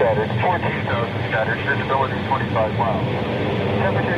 scattered, 14,000 scattered, visibility 25 miles. Temperature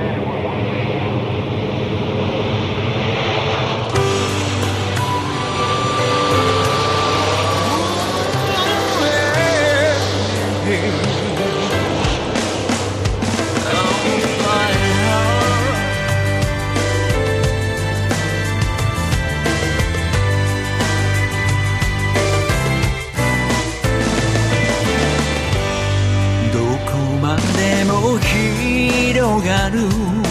広がる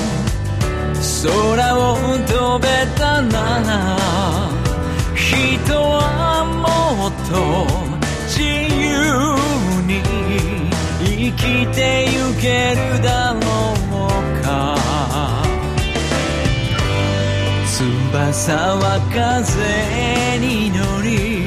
空を飛べたなら人はもっと自由に生きてゆけるだろうか。翼は風に乗り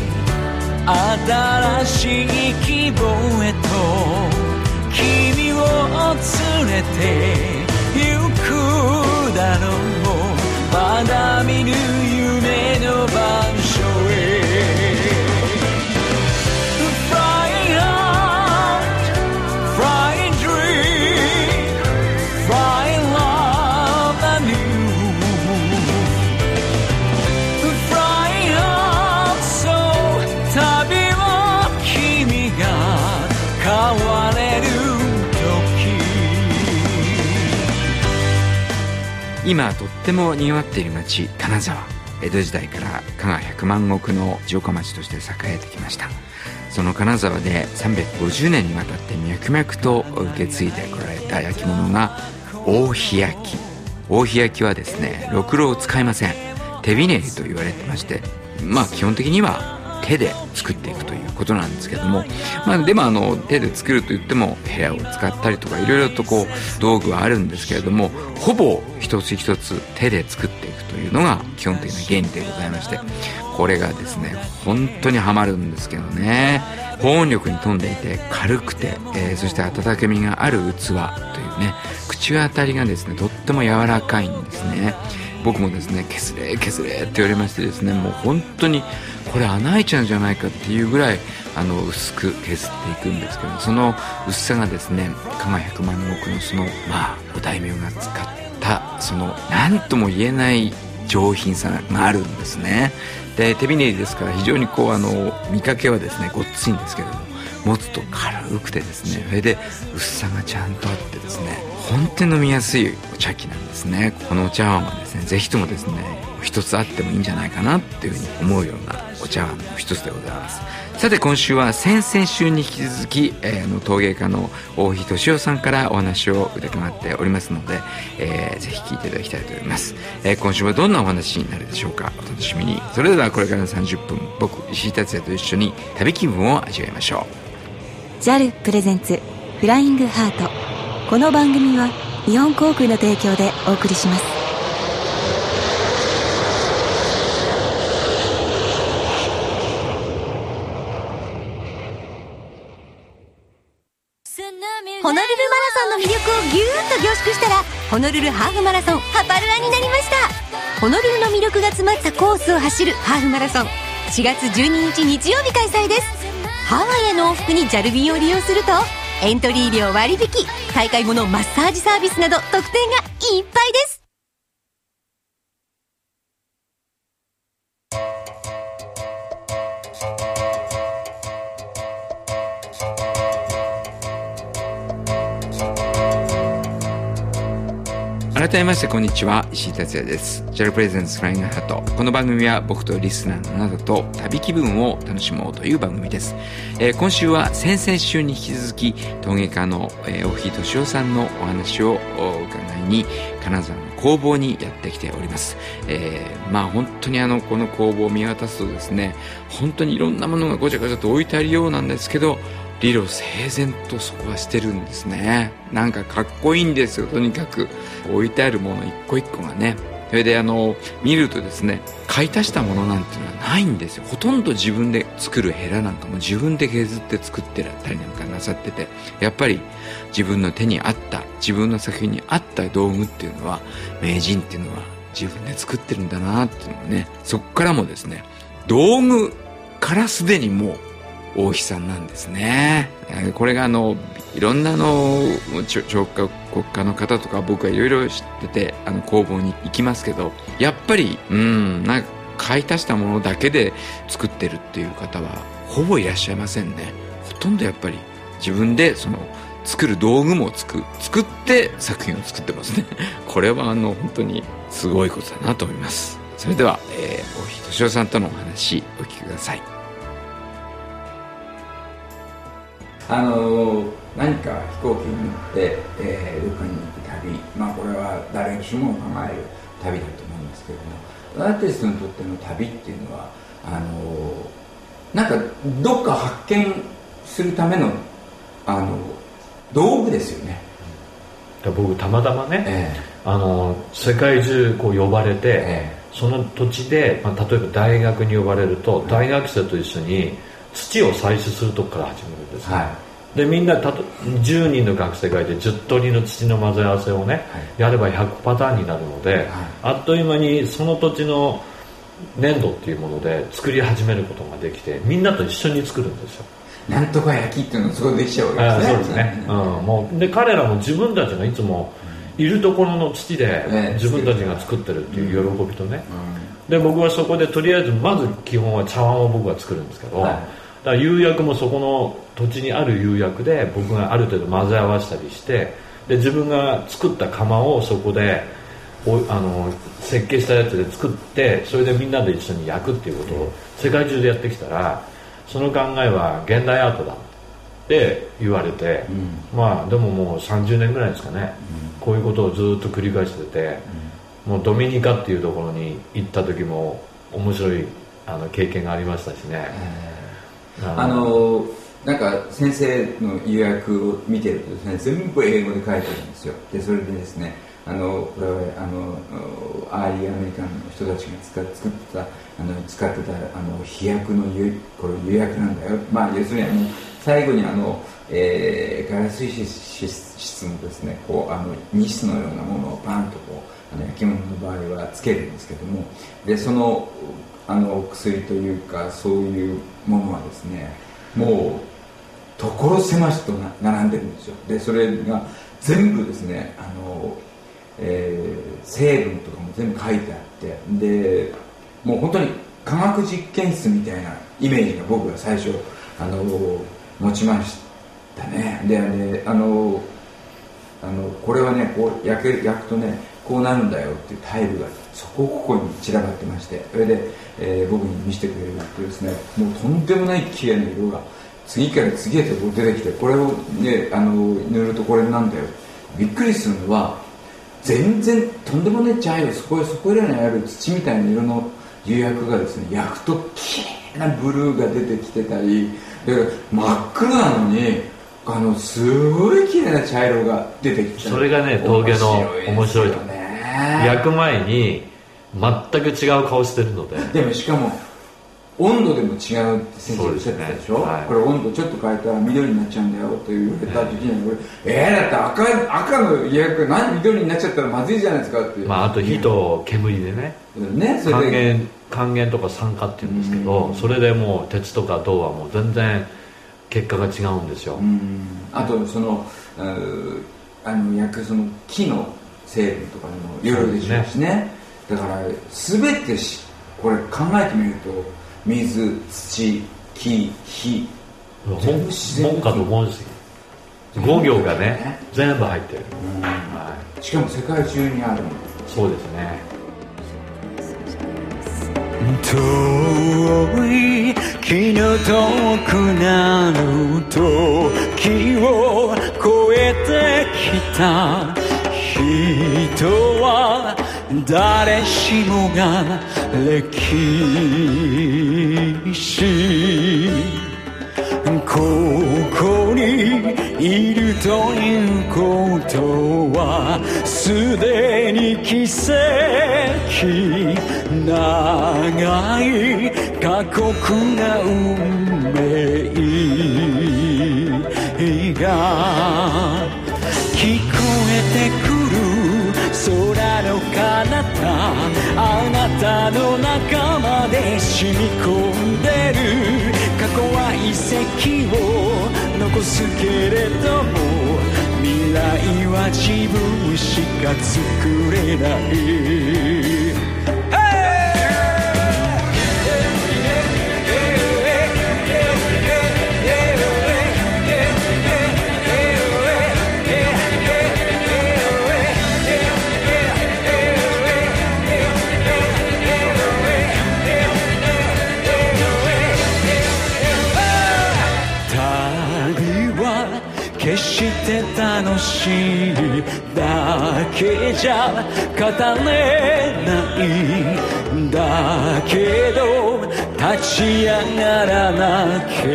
新しい希望へと君を連れて行くだろう。まだ見ぬ夢の場所へ Flying hard, flying dream, flying love anew, Flying hard, so 旅は君が変われる。今とっても賑わっている町金沢。江戸時代から加賀百万石の城下町として栄えてきました。その金沢で350年にわたって脈々と受け継いでこられた焼き物が大火焼き。大火焼きはですね、ろくろを使いません。手びねりと言われてまして、基本的には手で作っていくということなんですけども、でも手で作るといってもヘラを使ったりとかいろいろと道具はあるんですけれども、ほぼ一つ一つ手で作っていくというのが基本的な原理でございまして、これがですね本当にハマるんですけどね。保温力に富んでいて軽くて、そして温かみがある器というね、口当たりがですねとっても柔らかいんですね。僕もですね削れ削れって言われましてですね、もう本当にこれ穴開いちゃうんじゃないかっていうぐらい薄く削っていくんですけど、その薄さがですね加賀百万石のそのお大名が使ったその何とも言えない上品さがあるんですね。で手びねりですから非常に見かけはですねごっついんですけども、持つと軽くてですね、それで薄さがちゃんとあってですね、本当に飲みやすいお茶器なんですね。このお茶碗はですねぜひともですね一つあってもいいんじゃないかなっていうふうに思うようなお茶碗の一つでございます。さて今週は先々週に引き続き、陶芸家の大日俊夫さんからお話を伺っておりますので、ぜひ聞いていただきたいと思います。今週はどんなお話になるでしょうか。お楽しみに。それではこれからの30分、僕石井達也と一緒に旅気分を味わいましょう。 JAL プレゼンツフライングハート。この番組は日本航空の提供でお送りします。 ホノルルマラソンの魅力をギューッと凝縮したらホノルルハーフマラソンハパルラになりました。ホノルルの魅力が詰まったコースを走るハーフマラソン、4月12日日曜日開催です。ハワイへの往復に JAL 便を利用するとエントリー料割引、大会後のマッサージサービスなど特典がいっぱいです。 改めましてこんにちは、石井達也です。 JAL プレゼンツフライングハート。この番組は僕とリスナーのあなたと旅気分を楽しもうという番組です。今週は先々週に引き続き陶芸家の大日俊夫さんのお話を伺いに金沢の工房にやってきております。本当にこの工房を見渡すとですね、本当にいろんなものがごちゃごちゃと置いてあるようなんですけど、理路整然とそこはしてるんですね。なんかかっこいいんですよ。とにかく置いてあるもの一個一個がね。それで見るとですね、買い足したものなんていうのはないんですよ。ほとんど自分で作るヘラなんかも自分で削って作ってらったりなんかなさってて、やっぱり自分の手に合った自分の作品に合った道具っていうのは、名人っていうのは自分で作ってるんだなっていうのをね、そこからもですね、道具からすでにもう大悲惨なんですね。これがいろんな彫刻家の方とか僕はいろいろ知ってて工房に行きますけど、やっぱりなんか買い足したものだけで作ってるっていう方はほぼいらっしゃいませんね。ほとんどやっぱり自分で作る道具も作って作品を作ってますね。これは本当にすごいことだなと思います。それでは、大日俊夫さんとのお話お聞きください。何か飛行機に乗って、どこかに行く旅、これは誰しも考える旅だと思うんですけれども、アーティストにとっての旅っていうのはなんかどっか発見するための道具ですよね。 僕たまたまね、世界中こう呼ばれて、その土地で、例えば大学に呼ばれると、大学生と一緒に土を採取するとこから始めるんです、でみんな10人の学生がいて10通りの土の混ぜ合わせをね、やれば100パターンになるので、あっという間にその土地の粘土っていうもので作り始めることができて、みんなと一緒に作るんですよ。 なんとか焼きっていうのがそこでできちゃうわけですね。 そうですね、もうで彼らも自分たちがいつもいるところの土で自分たちが作ってるっていう喜びとね、で僕はそこでとりあえずまず基本は茶碗を僕は作るんですけど、だから釉薬もそこの土地にある釉薬で僕がある程度混ぜ合わせたりして、で自分が作った窯をそこで設計したやつで作って、それでみんなで一緒に焼くっていうことを世界中でやってきたら、その考えは現代アートだって言われて、でももう30年ぐらいですかね、こういうことをずっと繰り返してて、もうドミニカっていうところに行った時も面白い経験がありましたしね。 なんか先生の釉薬を見てるとですね、全部英語で書いてあるんですよ。でそれでですね、これはアーリーアメリカンの人たちが使ってた飛躍のこれ釉薬なんだよ。要するに最後にガラス質のですね、ニスのようなものをパンと焼き物の場合はつけるんですけども、でその薬というかそういうものはですね、もう所狭しと並んでるんですよ。でそれが全部ですね、成分とかも全部書いてあって、でもう本当に科学実験室みたいなイメージが僕が最初持ちましたね。でこれはね、こう焼くとねこうなるんだよっていうタイルがここに散らばってまして、それで、僕に見せてくれるとですね、もうとんでもない綺麗な色が次から次へと出てきて、これを、ね、塗るとこれなんだよ。びっくりするのは全然とんでもない茶色、そこらにある土みたいな色の釉薬がですね、焼くと綺麗なブルーが出てきてたり、で真っ黒なのにすごい綺麗な茶色が出てきた。 それがね陶芸の面白いところ。焼く前に全く違う顔してるので、 でもしかも温度でも違うって先生おっしゃってたでしょ、これ温度ちょっと変えたら緑になっちゃうんだよと言われた時にだって赤の釉薬何緑になっちゃったらまずいじゃないですかって、 あと火と煙でね、それで還元とか酸化っていうんですけど、それでもう鉄とか銅はもう全然結果が違うんですよ。 あと焼くその木の成分とかにもいろいろでしょうしね。だから全てこれ考えてみると水、土、木、火、 文化と文字5行がね全部入ってる、 しかも世界中にある。 そうですね。 遠い気の遠くなる時を越えてきた人は誰しもが歴史、ここにいるということはすでに奇跡、長い過酷な運命が聞こえてくる空の彼方、あなたの中まで染み込んでる過去は遺跡を残すけれども未来は自分しか作れない、決して楽しいだけじゃ語れないんだけど立ち上がらなけ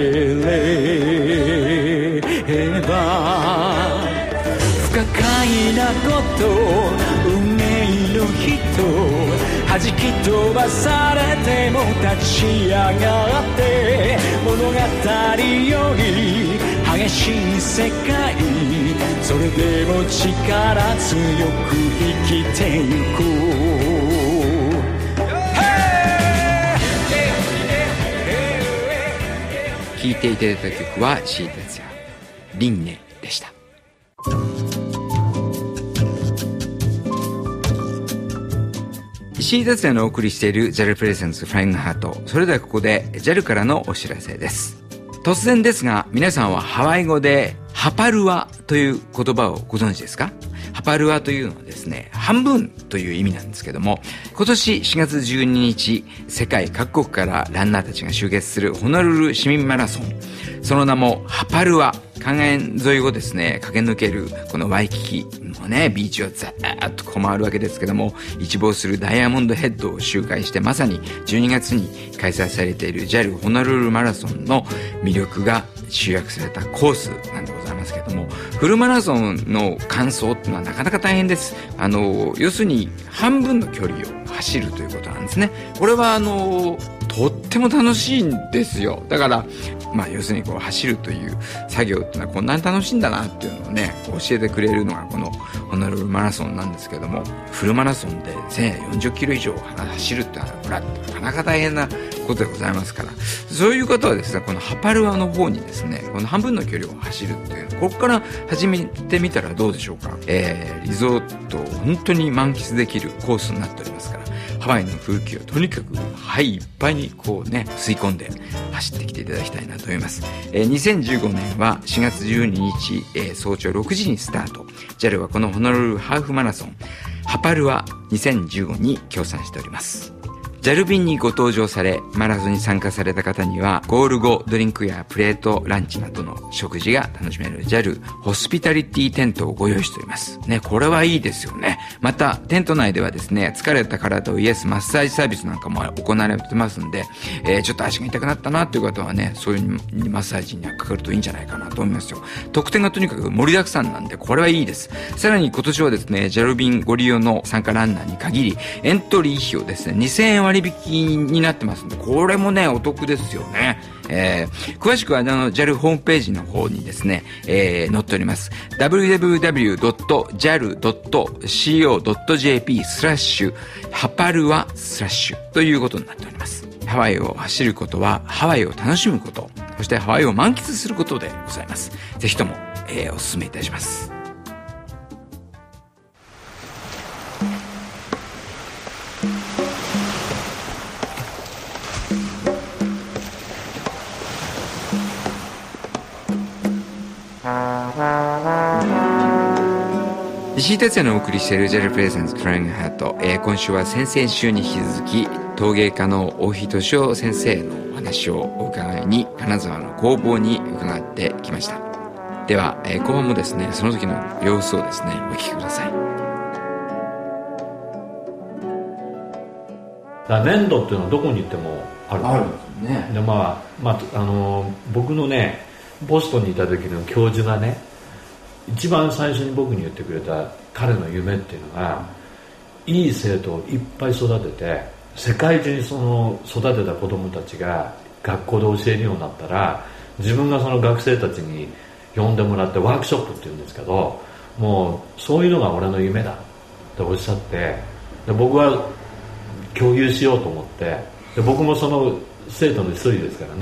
れば不可解なこと運命の人弾き飛ばされても立ち上がって物語より激しい世界それでも力強く生きてゆく、 聴いていただいた曲は石井哲也輪廻でした。石井哲也のお送りしている JAL プレゼンツフライングハート。それではここで JAL からのお知らせです。突然ですが皆さんはハワイ語でハパルアという言葉をご存知ですか？ハパルアというのはですね、半分という意味なんですけども、今年4月12日、世界各国からランナーたちが集結するホノルル市民マラソン。その名もハパルア。海岸沿いをですね、駆け抜けるこのワイキキのね、ビーチをザーッとこう回るわけですけども、一望するダイヤモンドヘッドを周回して、まさに12月に開催されている JAL ホノルルマラソンの魅力が集約されたコースなんでございますけども、フルマラソンの完走っていうのはなかなか大変です。要するに半分の距離を走るということなんですね。これはとっても楽しいんですよ。だから要するにこう走るという作業っていうのはこんなに楽しいんだなっていうのをね教えてくれるのがこのホノルルマラソンなんですけども、フルマラソンで1040キロ以上走るってのはこれはなかなか大変なことでございますから、そういう方はですねこのハパルアの方にですねこの半分の距離を走るっていうここから始めてみたらどうでしょうか。リゾートを本当に満喫できるコースになっておりますから、ハワイの風景をとにかくいっぱいにこうね吸い込んで走ってきていただきたいなと思います。2015年は4月12日、早朝6時にスタート。 JAL はこのホノルルハーフマラソンハパルア2015に協賛しております。JAL 便にご搭乗されマラソンに参加された方にはゴール後ドリンクやプレートランチなどの食事が楽しめる JAL ホスピタリティテントをご用意しておりますね。これはいいですよね。またテント内ではですね疲れた体を癒すマッサージサービスなんかも行われてますんで、ちょっと足が痛くなったなという方はねそういうマッサージにかかるといいんじゃないかなと思いますよ。特典がとにかく盛りだくさんなんでこれはいいです。さらに今年はですね JAL 便ご利用の参加ランナーに限りエントリー費をですね2000円割引になってますんで、これもねお得ですよね。詳しくはJAL ホームページの方にですね、載っております www.jal.co.jp ハパルア/ということになっております。ハワイを走ることはハワイを楽しむこと、そしてハワイを満喫することでございます。ぜひとも、お勧めいたします。石井哲也のお送りしている JAL プレゼンツフライングハート、今週は先々週に引き続き陶芸家の大日俊夫先生のお話をお伺いに金沢の工房に伺ってきました。では、後半もですねその時の様子をですねお聞きください。 粘土っていうのはどこに行ってもあるんですよね。で僕のねボストンにいた時の教授がね一番最初に僕に言ってくれた彼の夢っていうのが、いい生徒をいっぱい育てて世界中にその育てた子供たちが学校で教えるようになったら自分がその学生たちに呼んでもらってワークショップっていうんですけど、もうそういうのが俺の夢だっておっしゃって、で僕は共有しようと思って、で僕もその生徒の一人ですからね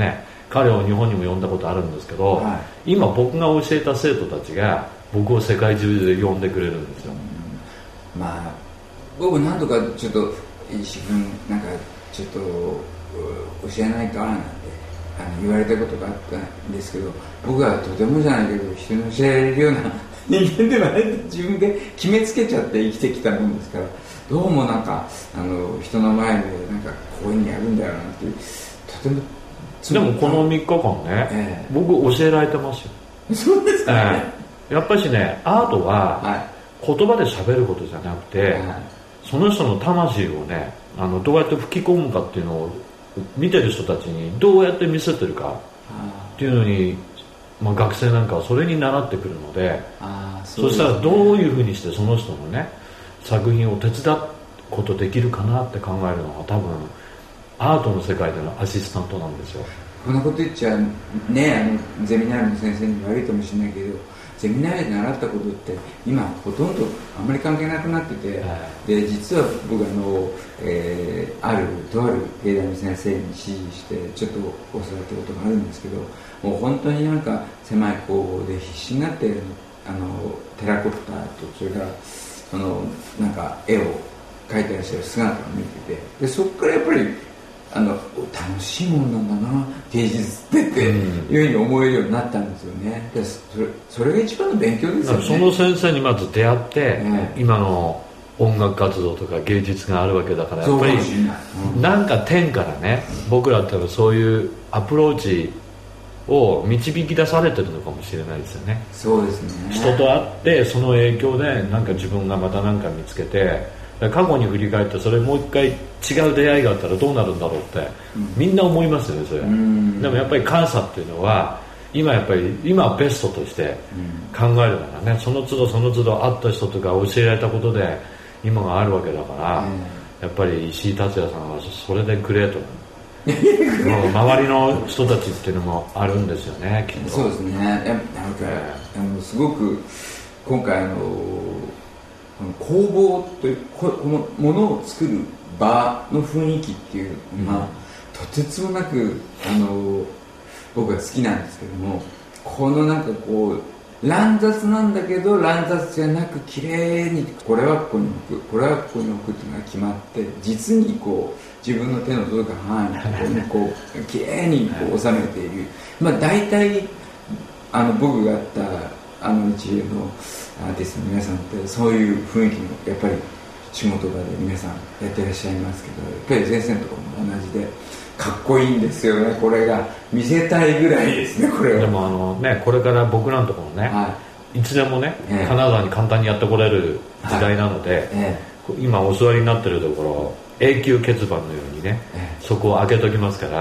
彼を日本にも呼んだことあるんですけど、今僕が教えた生徒たちが僕を世界中で呼んでくれるんですよ。 まあ僕何とかちょっと石君なんかちょっと教えないかなんて言われたことがあったんですけど、僕はとてもじゃないけど人に教えられるような人間ではないと自分で決めつけちゃって生きてきたもんですから、どうもなんか人の前でなんかこういうふうにやるんだよなんてとても。 でもこの3日間ね、僕教えられてますよ。 そうですかね、 やっぱしね、アートは言葉で喋ることじゃなくて、その人の魂をねどうやって吹き込むかっていうのを見てる人たちにどうやって見せてるかっていうのに、まあ、学生なんかはそれに習ってくるので、そしたらどういうふうにしてその人のね作品を手伝うことできるかなって考えるのが多分アートの世界でのアシスタントなんですよ。 こんなこと言っちゃね、ゼミナールの先生に悪いかもしれないけど、ゼミナールで習ったことって今ほとんどあんまり関係なくなってて、で実は僕あるとある芸大の先生に指示してちょっと教わったことがあるんですけど、もう本当になんか狭い工房で必死になってテラコッターとそれからなんか絵を描いたりしてる姿を見てて、でそこからやっぱり楽しいものなんだな芸術っていうふうに思えるようになったんですよね。でそれが一番の勉強ですよね。 その先生にまず出会って、今の音楽活動とか芸術があるわけだから、やっぱりなんか天からね、僕らってそういうアプローチを導き出されてるのかもしれないですよね。 そうですね。 人と会ってその影響でなんか自分がまた何か見つけて、過去に振り返ってそれもう一回違う出会いがあったらどうなるんだろうって、みんな思いますよねそれ。でもやっぱり感謝っていうのは今はベストとして考えるならね、その都度その都度会った人とか教えられたことで今があるわけだから、やっぱり石井達也さんはそれでグレート周りの人たちっていうのもあるんですよね、きっと。 そうですね。なんかすごく今回工房というこのものを作る場の雰囲気っていうのが、とてつもなく僕は好きなんですけども、このなんかこう乱雑なんだけど乱雑じゃなく綺麗にこれはここに置くこれはここに置くっていうのが決まって、実にこう自分の手の届く範囲にこう綺麗にこう収めている、まあ大体僕があった一流のアーティストの皆さんってそういう雰囲気のやっぱり仕事場で皆さんやってらっしゃいますけど、やっぱり先生のところも同じでかっこいいんですよね。これが見せたいぐらいですね。これはでもこれから僕らのところね、いつでもね、金沢に簡単にやってこれる時代なので、今お座りになってるところ永久欠番のようにね、そこを開けときますから、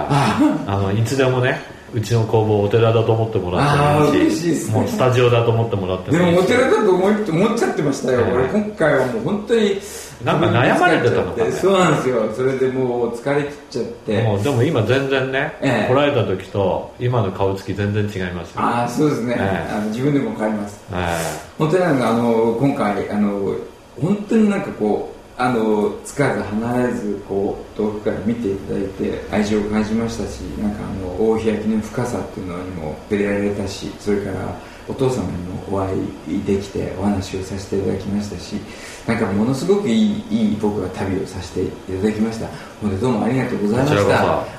いつでもねうちの工房お寺だと思ってもらってもいいし、もうスタジオだと思ってもらってもいいし。 でもお寺だと思っちゃってましたよ、俺今回はもう本当になんか悩まれてたのかね。 そうなんですよ。それでもう疲れ切っちゃって、 でも今全然ね、来られた時と今の顔つき全然違いますよ。 そうですね、自分でも分かります。本当に今回本当になんかこうつかず離れずこう遠くから見ていただいて愛情を感じましたし、なんか大開きの深さっていうのにも触れられたし、それからお父様にもお会いできてお話をさせていただきましたし、なんかものすごくいい僕は旅をさせていただきました。本当にどうもありがとうございました。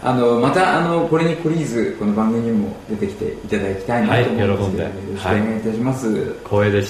またこれに懲りずこの番組にも出てきていただきたいなと思いますので、よろしくお願いいたします。 光栄でした。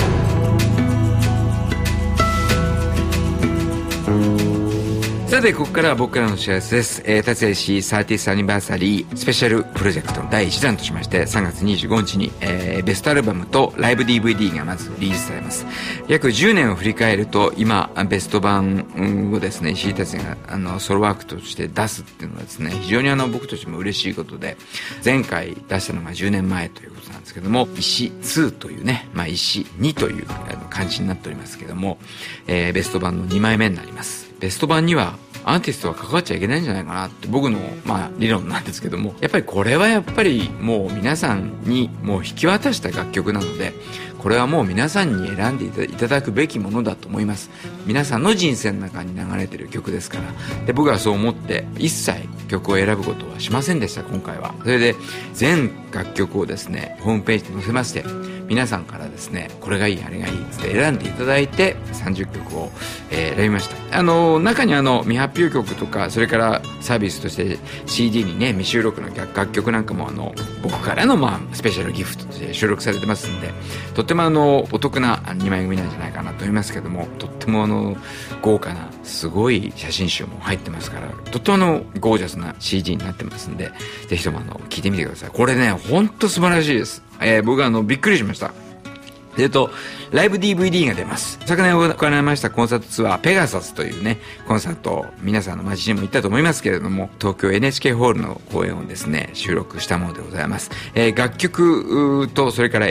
さて、ここからは僕からのお知らせです。達也石 30th アニバーサリースペシャルプロジェクトの第1弾としまして、3月25日に、ベストアルバムとライブ DVD がまずリリースされます。約10年を振り返ると、今、ベスト版をですね、石井達也がソロワークとして出すっていうのはですね、非常に僕としても嬉しいことで、前回出したのが10年前ということなんですけども、石2というね、石2という感じになっておりますけども、ベスト版の2枚目になります。ベスト版にはアーティストは関わっちゃいけないんじゃないかなって僕の理論なんですけども、やっぱりこれはやっぱりもう皆さんにもう引き渡した楽曲なので、 これはもう皆さんに選んでいただくべきものだと思います。皆さんの人生の中に流れてる曲ですから。で、僕はそう思って一切曲を選ぶことはしませんでした、今回は。それで全楽曲をですねホームページに載せまして、皆さんからですねこれがいいあれがいいって選んでいただいて30曲を、選びました。中に未発表曲とか、それからサービスとして CD にね未収録の楽曲なんかも僕からのスペシャルギフトとして収録されてますんで、とってもお得な2枚組なんじゃないかなと思いますけども、とっても豪華なすごい写真集も入ってますから、とってもゴージャスな CD になってますんで、ぜひとも聴いてみてください。これねほんと素晴らしいです。僕はびっくりしました。ライブ DVD が出ます。昨年行われましたコンサートツアーペガサスというねコンサート、皆さんの街にも行ったと思いますけれども、東京 NHK ホールの公演をですね収録したものでございます。楽曲とそれから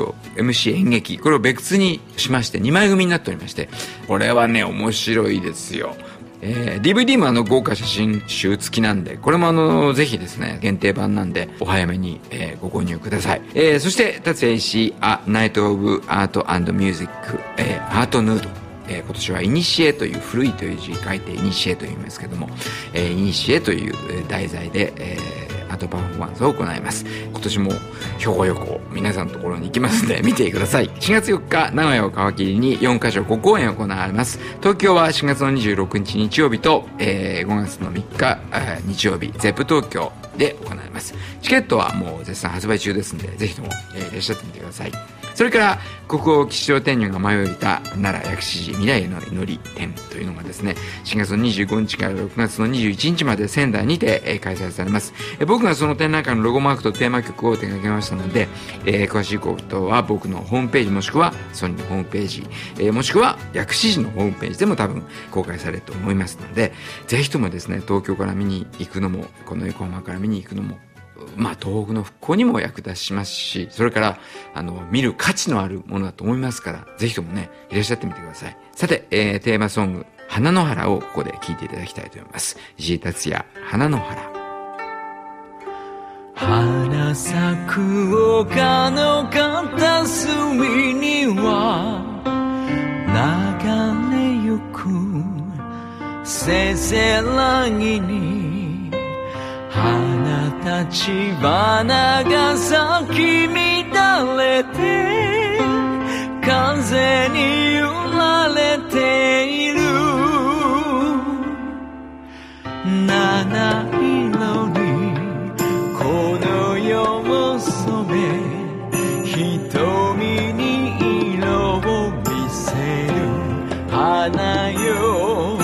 MC 演劇、これを別にしまして2枚組になっておりまして、これはね面白いですよ。DVD も豪華写真集付きなんで、これもぜひですね限定版なんでお早めに、ご購入ください。そして達也石井A Night of Art and Music、アートヌード、今年はイニシエという古いという字書いてイニシエと言いますけども、イニシエという題材で、アートパフォーマンスを行います。今年も兵庫横皆さんのところに行きますので見てください。4月4日名古屋を皮切りに4カ所5公演行われます。東京は4月の26日日曜日と、5月の3日日曜日ゼップ東京で行われます。チケットはもう絶賛発売中ですので、ぜひとも、いらっしゃってみてください。それから国宝吉祥天女が舞い降りた奈良薬師寺未来への祈り展というのがですね4月の25日から6月の21日まで仙台にて、開催されます。僕がその展覧会のロゴマークとテーマ曲を手掛けましたので、詳しいことは僕のホームページもしくはソニーのホームページ、もしくは薬師寺のホームページでも多分公開されると思いますので、ぜひともですね東京から見に行くのもこの横浜から見に行くのも東北の復興にも役立ちますし、それから見る価値のあるものだと思いますから、ぜひともねいらっしゃってみてください。さて、テーマソング花の原をここで聴いていただきたいと思います。石井達也、花の原。 花咲く丘の片隅には流れゆくせせらぎに花たち花が咲き乱れて風に揺られている七色にこの世を染め瞳に色を見せる花よ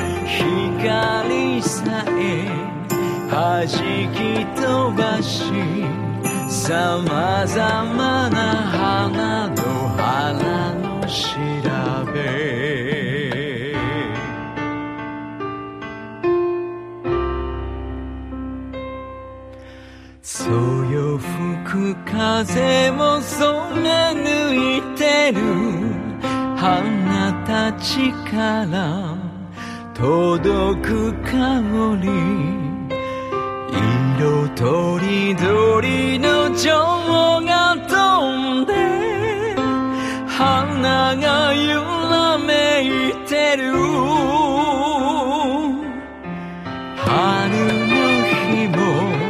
光さえ弾き飛ばし様々な花の花の調べそよ吹く風も染め抜いてる花たちから届く香り色とりどりの蝶が飛んで花が揺らめいてる春の日も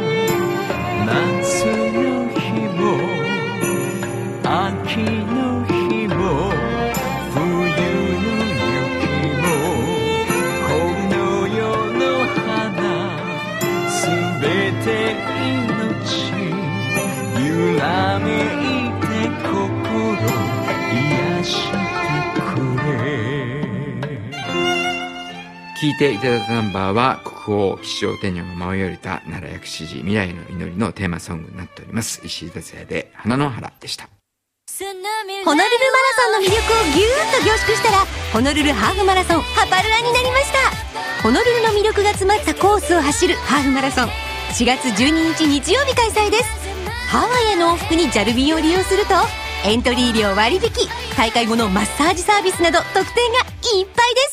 夏の日も秋の日も冬の雪もこの世の花すべて命揺らめいて心癒してくれ。 聴いていただいたナンバーは国宝吉祥天女が舞い降りた奈良薬師寺未来の祈りのテーマソングになっております。石井達也で花の原でした。 ホノルルマラソンの魅力をぎゅーっと凝縮したらホノルルハーフマラソンハパルラになりました。ホノルルの魅力が詰まったコースを走るハーフマラソン4月12日日曜日開催です。ハワイへの往復にジャル便を利用するとエントリー料割引、大会後のマッサージサービスなど特典がいっぱいです。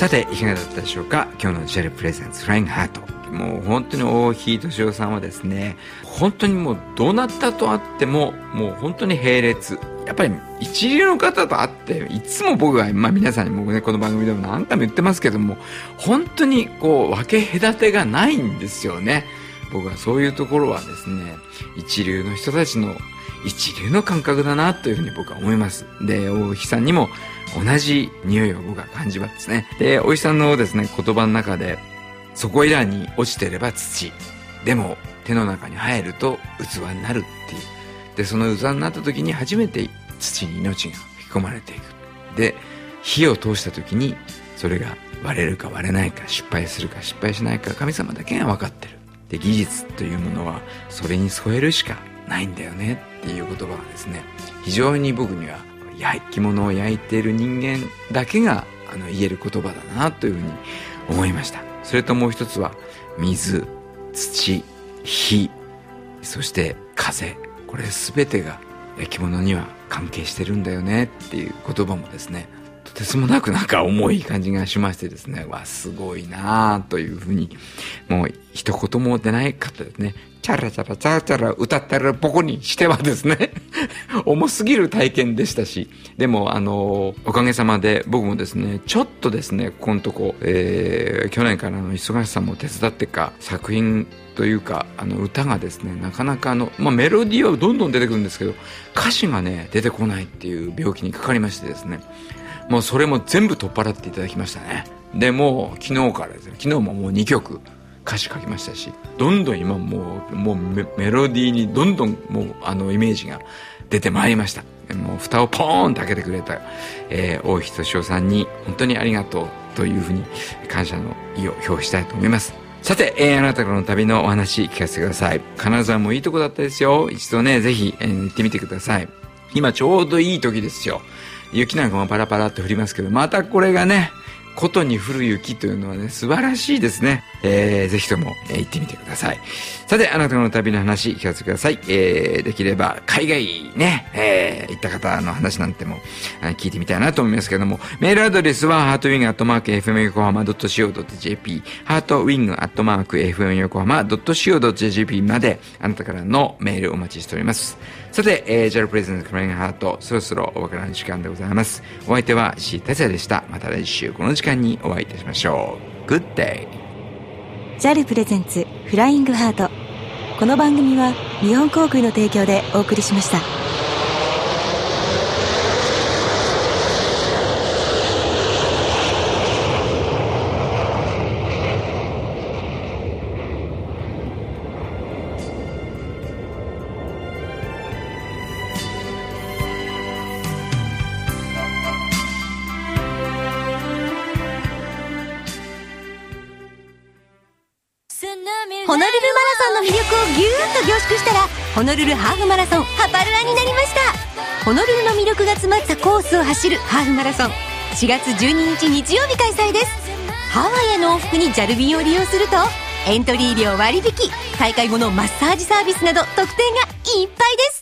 さていかがだったでしょうか。今日の JAL プレゼンツフライングハート、もう本当に大日敏夫さんはですね、本当にもうどうなったとあってももう本当に並列、やっぱり一流の方と会っていつも僕は、皆さんにもねこの番組でも何回も言ってますけども、本当にこう分け隔てがないんですよね。僕はそういうところはですね、一流の人たちの一流の感覚だなというふうに僕は思います。で、大日さんにも同じ匂いを僕は感じますね。で、大日さんのですね言葉の中で、そこいらに落ちてれば土でも手の中に入ると器になるっていう。で、その器になった時に初めて土に命が吹き込まれていく。で、火を通した時にそれが割れるか割れないか、失敗するか失敗しないか、神様だけが分かってる。で、技術というものはそれに添えるしかないんだよねっていう言葉はですね、非常に僕には生き物を焼いている人間だけが言える言葉だなというふうに思いました。それともう一つは水、土、火、そして風、これ全てが生き物には関係してるんだよねっていう言葉もですね、とてつもなくなんか重い感じがしましてですね、すごいなぁというふうに、もう一言も出ないかったですね。チャラチャラチャラチャラ歌ってる僕にしてはですね重すぎる体験でしたし、でもおかげさまで僕もですね、ちょっとですねここのとこ、去年からの忙しさも手伝ってか、作品というか歌がですね、なかなかメロディーはどんどん出てくるんですけど、歌詞がね出てこないっていう病気にかかりましてですね、もうそれも全部取っ払っていただきましたね。でも昨日からですね、昨日ももう2曲歌詞書きましたし、どんどん今もうメロディーにどんどんもうイメージが出てまいりました。もう蓋をポーンと開けてくれた、大日敏夫さんに本当にありがとうというふうに感謝の意を表したいと思います。さて、あなたからの旅のお話聞かせてください。金沢もいいとこだったですよ。一度ねぜひ、行ってみてください。今ちょうどいい時ですよ。雪なんかもパラパラっと降りますけど、またこれがねことに降る雪というのはね素晴らしいですね。ぜひとも、行ってみてください。さて、あなたの旅の話聞かせてください。できれば海外ね、行った方の話なんても聞いてみたいなと思いますけども、メールアドレスはheartwing@fmyokohama.jp heartwing@fmyokohama.co.jp まであなたからのメールお待ちしております。さて、JAL プレゼンツフライングハート、そろそろお別れの時間でございます。お相手は石井達也でした。また来週この時間にお会いいたしましょう。Good day。 JAL プレゼンツフライングハート、この番組は日本航空の提供でお送りしました。 ホノルルマラソンの魅力をぎゅーっと凝縮したら、ホノルルハーフマラソンハパルラになりました。ホノルルの魅力が詰まったコースを走るハーフマラソン、4月12日日曜日開催です。ハワイへの往復に JAL 便を利用するとエントリー料割引、大会後のマッサージサービスなど特典がいっぱいです。